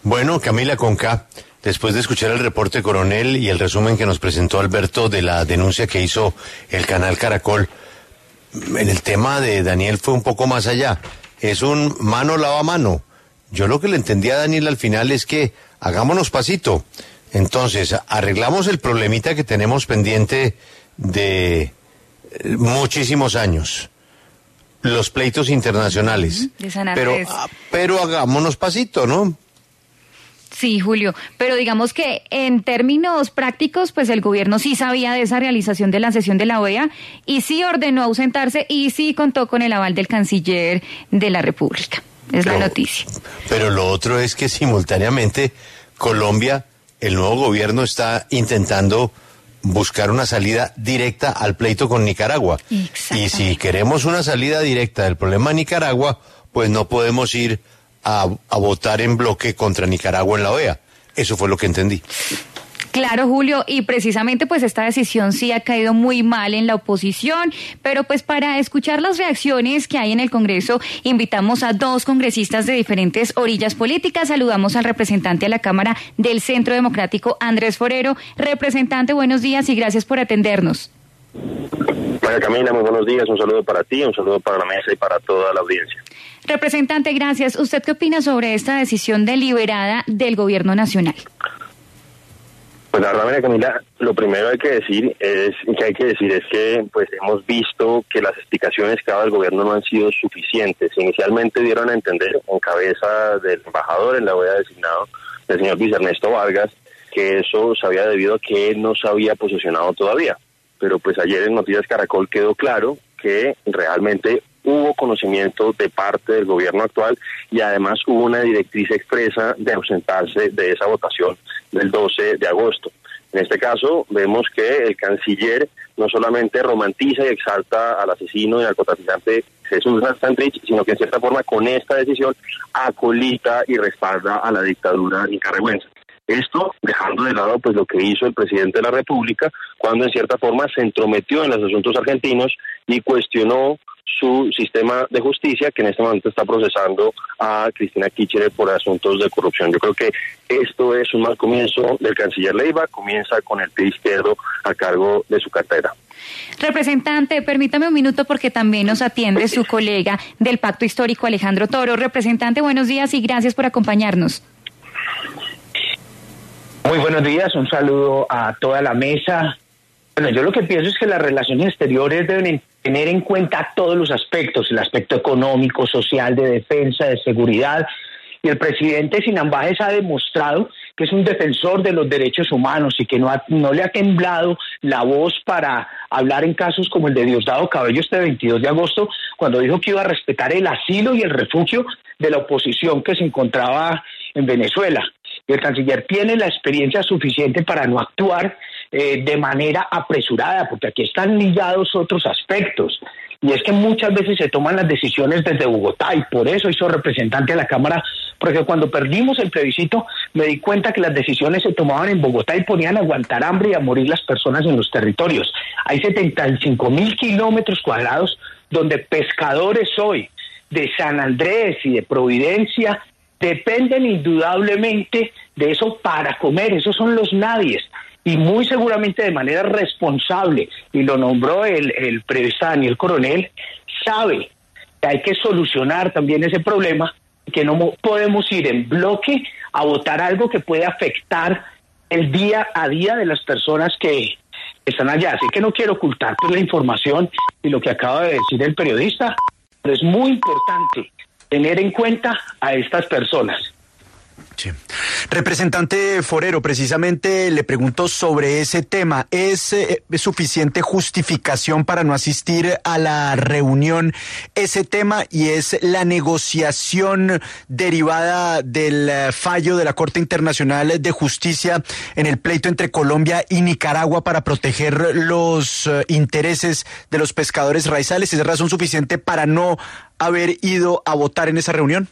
Bueno, Camila Conca, después de escuchar el reporte coronel y el resumen que nos presentó Alberto de la denuncia que hizo el canal Caracol, en el tema de Daniel fue un poco más allá. Es un mano lava mano. Yo lo que le entendí a Daniel al final es que hagámonos pasito. Entonces, arreglamos el problemita que tenemos pendiente de muchísimos años. Los pleitos internacionales. De San Andrés. Pero hagámonos pasito, ¿no? Sí, Julio, pero digamos que en términos prácticos, pues el gobierno sí sabía de esa realización de la sesión de la OEA y sí ordenó ausentarse y sí contó con el aval del canciller de la República. Es la noticia. Pero lo otro es que simultáneamente Colombia, el nuevo gobierno está intentando buscar una salida directa al pleito con Nicaragua. Y si queremos una salida directa del problema de Nicaragua, pues no podemos ir a votar en bloque contra Nicaragua en la OEA. Eso fue lo que entendí. Claro, Julio, y precisamente pues esta decisión sí ha caído muy mal en la oposición, pero pues para escuchar las reacciones que hay en el Congreso, invitamos a dos congresistas de diferentes orillas políticas. Saludamos al representante a la Cámara del Centro Democrático, Andrés Forero. Representante, buenos días y gracias por atendernos. María Camila, muy buenos días, un saludo para ti, un saludo para la mesa y para toda la audiencia. Representante, gracias. ¿Usted qué opina sobre esta decisión deliberada del Gobierno Nacional? Pues la verdad, María Camila, lo primero hay que decir es que pues hemos visto que las explicaciones que ha dado el gobierno no han sido suficientes. Inicialmente dieron a entender, en cabeza del embajador en la OEA designado, el señor Luis Ernesto Vargas, que eso se había debido a que él no se había posicionado todavía. Pero pues ayer en Noticias Caracol quedó claro que realmente hubo conocimiento de parte del gobierno actual y además hubo una directriz expresa de ausentarse de esa votación del 12 de agosto. En este caso vemos que el canciller no solamente romantiza y exalta al asesino y al narcotraficante Jesús Santrich, sino que en cierta forma con esta decisión acolita y respalda a la dictadura nicaragüense. Esto dejando de lado pues lo que hizo el presidente de la República cuando en cierta forma se entrometió en los asuntos argentinos y cuestionó su sistema de justicia, que en este momento está procesando a Cristina Kirchner por asuntos de corrupción. Yo creo que esto es un mal comienzo del canciller Leiva, comienza con el pie izquierdo a cargo de su cartera. Representante, permítame un minuto porque también nos atiende su colega del Pacto Histórico, Alejandro Toro. Representante, buenos días y gracias por acompañarnos. Muy buenos días, un saludo a toda la mesa. Bueno, yo lo que pienso es que las relaciones exteriores deben tener en cuenta todos los aspectos, el aspecto económico, social, de defensa, de seguridad, y el presidente sin ambajes ha demostrado que es un defensor de los derechos humanos y que no le ha temblado la voz para hablar en casos como el de Diosdado Cabello este 22 de agosto, cuando dijo que iba a respetar el asilo y el refugio de la oposición que se encontraba en Venezuela. Y el canciller tiene la experiencia suficiente para no actuar de manera apresurada, porque aquí están ligados otros aspectos. Y es que muchas veces se toman las decisiones desde Bogotá, y por eso hizo representante a la Cámara, porque cuando perdimos el plebiscito me di cuenta que las decisiones se tomaban en Bogotá y ponían a aguantar hambre y a morir las personas en los territorios. Hay 75.000 kilómetros cuadrados donde pescadores hoy de San Andrés y de Providencia dependen indudablemente de eso para comer. Esos son los nadies. Y muy seguramente de manera responsable, y lo nombró el periodista Daniel Coronel, sabe que hay que solucionar también ese problema, que no podemos ir en bloque a votar algo que puede afectar el día a día de las personas que están allá. Así que no quiero ocultar la información y lo que acaba de decir el periodista, pero es muy importante tener en cuenta a estas personas. Sí. Representante Forero, precisamente le pregunto sobre ese tema. ¿Es suficiente justificación para no asistir a la reunión ese tema, y es la negociación derivada del fallo de la Corte Internacional de Justicia en el pleito entre Colombia y Nicaragua para proteger los intereses de los pescadores raizales? ¿Es razón suficiente para no haber ido a votar en esa reunión?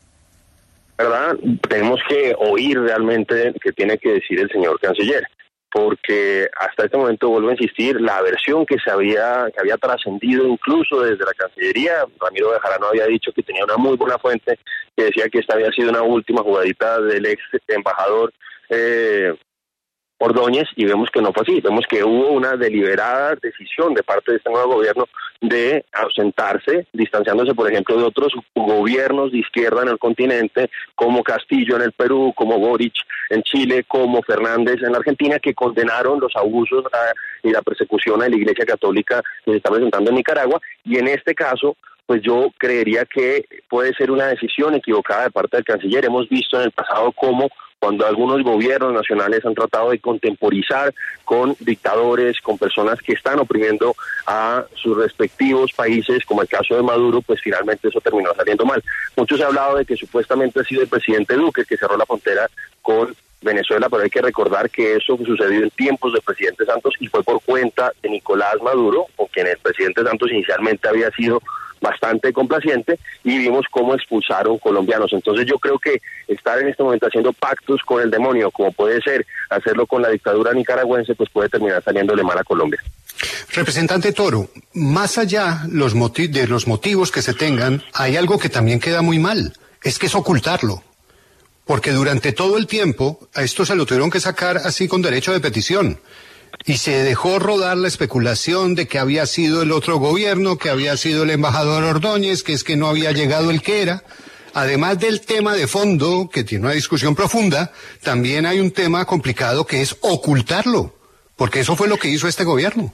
¿Verdad? Tenemos que oír realmente qué tiene que decir el señor canciller. porque hasta este momento, vuelvo a insistir, la versión que había trascendido incluso desde la Cancillería, Ramiro Bejarano había dicho que tenía una muy buena fuente que decía que esta había sido una última jugadita del ex embajador Ordóñez, y vemos que no fue así. Vemos que hubo una deliberada decisión de parte de este nuevo gobierno de ausentarse, distanciándose, por ejemplo, de otros gobiernos de izquierda en el continente, como Castillo en el Perú, como Boric en Chile, como Fernández en la Argentina, que condenaron los abusos y la persecución a la Iglesia Católica que se está presentando en Nicaragua. Y en este caso, pues yo creería que puede ser una decisión equivocada de parte del canciller. Hemos visto en el pasado cómo cuando algunos gobiernos nacionales han tratado de contemporizar con dictadores, con personas que están oprimiendo a sus respectivos países, como el caso de Maduro, pues finalmente eso terminó saliendo mal. Muchos han hablado de que supuestamente ha sido el presidente Duque el que cerró la frontera con Venezuela, pero hay que recordar que eso sucedió en tiempos del presidente Santos y fue por cuenta de Nicolás Maduro, con quien el presidente Santos inicialmente había sido bastante complaciente, y vimos cómo expulsaron colombianos. Entonces yo creo que estar en este momento haciendo pactos con el demonio, como puede ser hacerlo con la dictadura nicaragüense, pues puede terminar saliéndole mal a Colombia. Representante Toro, más allá de los motivos que se tengan, hay algo que también queda muy mal, es que es ocultarlo. Porque durante todo el tiempo a esto se lo tuvieron que sacar así con derecho de petición. Y se dejó rodar la especulación de que había sido el otro gobierno, que había sido el embajador Ordóñez, que es que no había llegado el que era. Además del tema de fondo, que tiene una discusión profunda, también hay un tema complicado que es ocultarlo, porque eso fue lo que hizo este gobierno.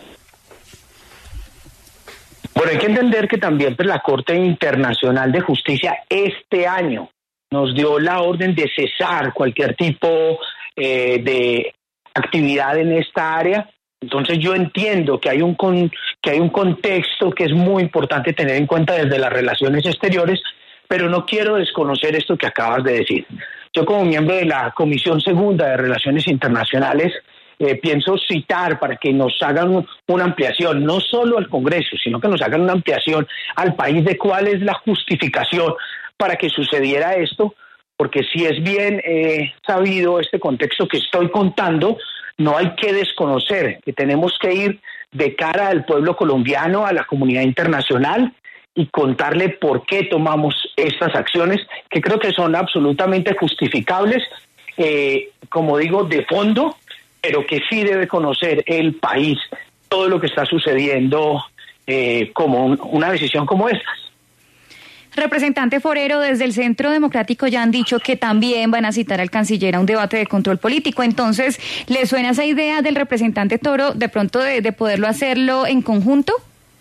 Bueno, hay que entender que también pues, la Corte Internacional de Justicia este año nos dio la orden de cesar cualquier tipo de actividad en esta área. Entonces yo entiendo que hay un contexto que es muy importante tener en cuenta desde las relaciones exteriores, pero no quiero desconocer esto que acabas de decir. Yo como miembro de la Comisión Segunda de Relaciones Internacionales pienso citar para que nos hagan una ampliación, no solo al Congreso, sino que nos hagan una ampliación al país de cuál es la justificación para que sucediera esto, porque si es bien sabido este contexto que estoy contando, no hay que desconocer que tenemos que ir de cara al pueblo colombiano, a la comunidad internacional, y contarle por qué tomamos estas acciones, que creo que son absolutamente justificables, como digo, de fondo, pero que sí debe conocer el país todo lo que está sucediendo como una decisión como esta. Representante Forero, desde el Centro Democrático ya han dicho que también van a citar al canciller a un debate de control político. Entonces, ¿le suena esa idea del representante Toro de pronto de poderlo hacerlo en conjunto?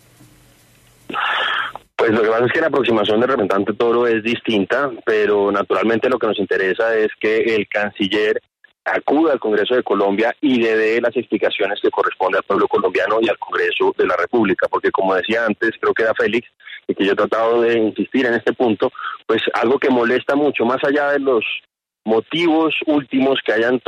Pues lo que pasa es que la aproximación del representante Toro es distinta, pero naturalmente lo que nos interesa es que el canciller acuda al Congreso de Colombia y le dé las explicaciones que corresponde al pueblo colombiano y al Congreso de la República, porque como decía antes, creo que era Félix, y que yo he tratado de insistir en este punto, pues algo que molesta mucho, más allá de los motivos últimos que hayan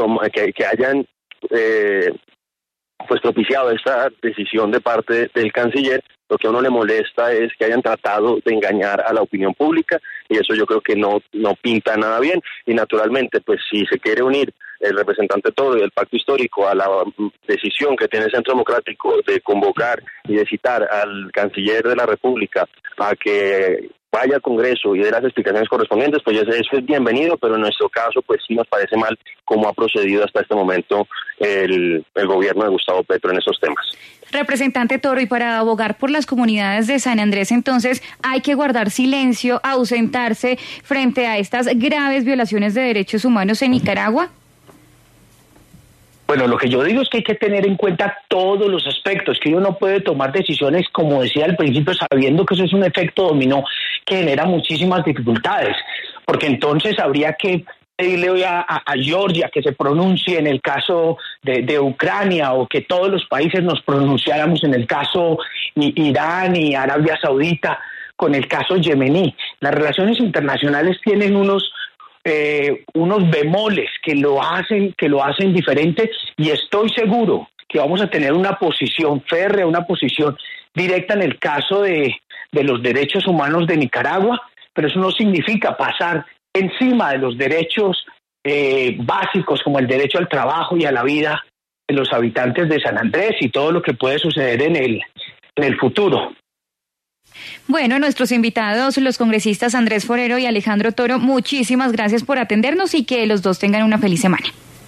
pues propiciado esta decisión de parte del canciller, lo que a uno le molesta es que hayan tratado de engañar a la opinión pública, y eso yo creo que no pinta nada bien. Y naturalmente, pues si se quiere unir el representante Toro y el Pacto Histórico a la decisión que tiene el Centro Democrático de convocar y de citar al canciller de la República a que vaya al Congreso y dé las explicaciones correspondientes, pues eso es bienvenido, pero en nuestro caso pues sí nos parece mal cómo ha procedido hasta este momento el gobierno de Gustavo Petro en estos temas. Representante Toro, y para abogar por las comunidades de San Andrés, entonces, ¿hay que guardar silencio, ausentarse frente a estas graves violaciones de derechos humanos en Nicaragua? Bueno, lo que yo digo es que hay que tener en cuenta todos los aspectos, que uno no puede tomar decisiones, como decía al principio, sabiendo que eso es un efecto dominó que genera muchísimas dificultades, porque entonces habría que pedirle hoy a Georgia que se pronuncie en el caso de Ucrania, o que todos los países nos pronunciáramos en el caso Irán y Arabia Saudita con el caso yemení. Las relaciones internacionales tienen unos bemoles que lo hacen diferente, y estoy seguro que vamos a tener una posición férrea, una posición directa en el caso de los derechos humanos de Nicaragua, pero eso no significa pasar encima de los derechos básicos como el derecho al trabajo y a la vida los habitantes de San Andrés y todo lo que puede suceder en el futuro. Bueno, nuestros invitados, los congresistas Andrés Forero y Alejandro Toro, muchísimas gracias por atendernos y que los dos tengan una feliz semana.